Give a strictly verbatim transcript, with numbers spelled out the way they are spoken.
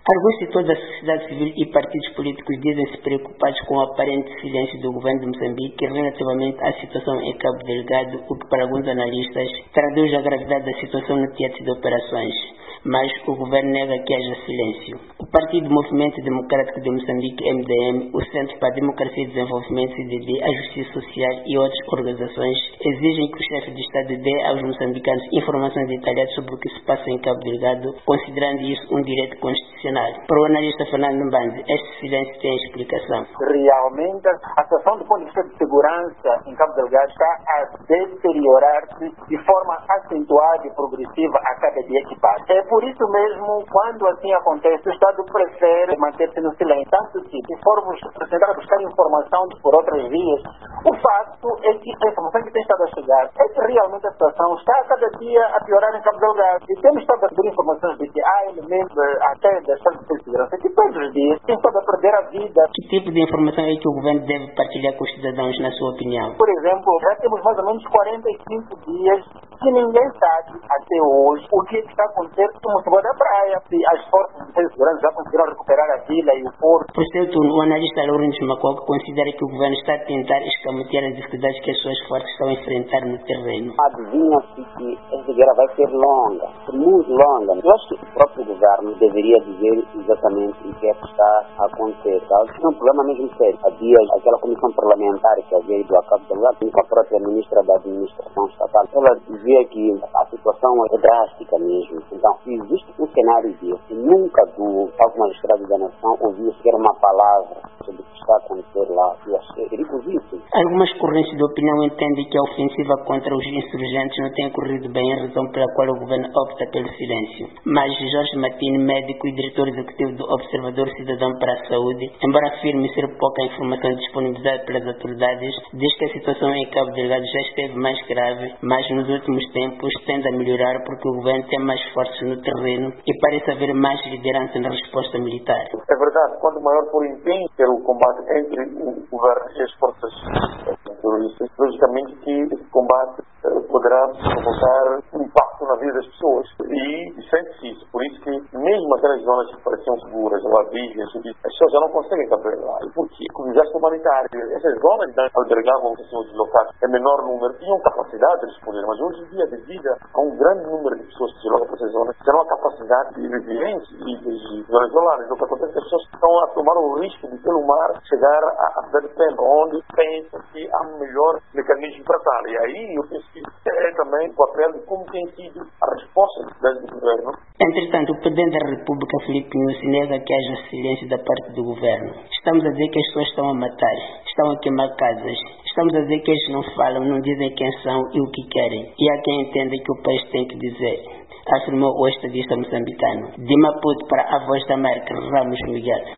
Alguns setores da sociedade civil e partidos políticos dizem-se preocupados com o aparente silêncio do governo de Moçambique relativamente à situação em Cabo Delgado, o que para alguns analistas traduz a gravidade da situação no teatro de operações. Mas o governo nega que haja silêncio. O Partido Movimento Democrático de Moçambique, M D M, o Centro para a Democracia e Desenvolvimento, C D D, a Justiça Social e outras organizações exigem que o chefe de Estado dê aos moçambicanos informações detalhadas sobre o que se passa em Cabo Delgado, considerando isso um direito constitucional. Para o analista Fernando Mbande, este silêncio tem explicação. Realmente, a situação do ponto de vista de segurança em Cabo Delgado está a deteriorar-se de forma acentuada e progressiva a cada dia que passa. É por isso mesmo, quando assim acontece, o Estado prefere manter-se no silêncio. Tanto que, se formos tentar buscar informação por outras vias, o fato é que a informação que tem estado a chegar é que realmente a situação está a cada dia a piorar em Cabo Delgado. E temos estado a receber informações de que há elementos até das forças de segurança que todos os dias têm estado a perder a vida. Que tipo de informação é que o governo deve partilhar com os cidadãos, na sua opinião? Por exemplo, já temos mais ou menos quarenta e cinco dias que ninguém sabe até hoje o que está acontecendo no Mocimboa da Praia, se as forças de segurança já conseguiram recuperar a vila e o porto. Por seu turno, o analista Lourenço Macoco considera que o governo está a tentar escamotear as dificuldades que as suas forças estão a enfrentar no terreno. Adivinha-se que esta guerra vai ser longa, muito longa. Eu acho que o próprio governo deveria dizer exatamente o que é que está a acontecer. É um problema mesmo sério. Havia aquela comissão parlamentar que havia ido a Cabo Delgado com a própria ministra da Administração Estatal. Ela dizia que a situação é drástica mesmo. Então, existe um cenário desse. Nunca do Alto Magistrado da Nação ouviu sequer uma palavra sobre o que está a acontecer lá. E achei perigosíssimo. Algumas correntes de opinião entendem que a ofensiva contra os insurgentes não tem corrido bem, em razão pela qual o governo opta pelo silêncio. Mas Jorge Matino, médico e diretor executivo do Observador Cidadão para a Saúde, embora afirme ser pouca a informação disponibilizada pelas autoridades, diz que a situação em Cabo Delgado já esteve mais grave, mas nos últimos tempos tende a melhorar porque o governo tem mais forças no terreno e parece haver mais liderança na resposta militar. É verdade, quanto maior for o empenho pelo combate entre o governo e as forças terroristas, logicamente que esse combate uh, poderá provocar um impacto na vida das pessoas e sente-se isso. Por isso que mesmo aquelas zonas que pareciam seguras, ou abrigas, as pessoas já não conseguem caber lá. E por quê? Com o desastre humanitário. Essas zonas que albergavam pessoas deslocadas em menor número tinham capacidade de responder, mas hoje em dia, devido a um grande número de pessoas que se deslocam para essas zonas, já não há capacidade de resiliência e dos venezuelanos. O que acontece é que as pessoas estão a tomar o risco de, pelo mar, chegar a cidade de Pemba, onde pensam que há um melhor mecanismo para tal. E aí eu penso que é também o papel de como tem sido a resposta do governo. Entretanto, o presidente da República, Filipe Nyusi, nega que haja silêncio da parte do governo. Estamos a dizer que as pessoas estão a matar, estão a queimar casas. Estamos a dizer que eles não falam, não dizem quem são e o que querem. E há quem entenda que o país tem que dizer, afirmou o estadista moçambicano. De Maputo para a Voz da América, Ramos Miguel.